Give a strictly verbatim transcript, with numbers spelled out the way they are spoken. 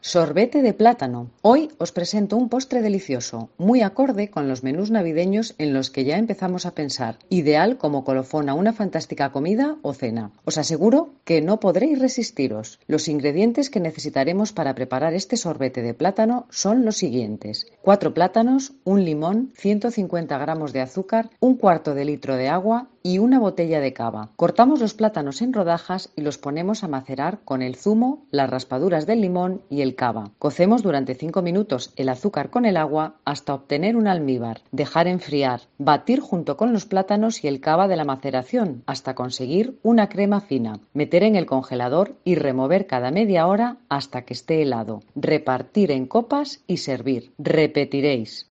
Sorbete de plátano. Hoy os presento un postre delicioso, muy acorde con los menús navideños en los que ya empezamos a pensar, ideal como colofón a una fantástica comida o cena. Os aseguro que no podréis resistiros. Los ingredientes que necesitaremos para preparar este sorbete de plátano son los siguientes: cuatro plátanos, un limón, ciento cincuenta gramos de azúcar, un cuarto de litro de agua y una botella de cava. Cortamos los plátanos en rodajas y los ponemos a macerar con el zumo, las raspaduras del limón y el cava. Cocemos durante cinco minutos el azúcar con el agua hasta obtener un almíbar. Dejar enfriar. Batir junto con los plátanos y el cava de la maceración hasta conseguir una crema fina. Meter en el congelador y remover cada media hora hasta que esté helado. Repartir en copas y servir. Repetiréis.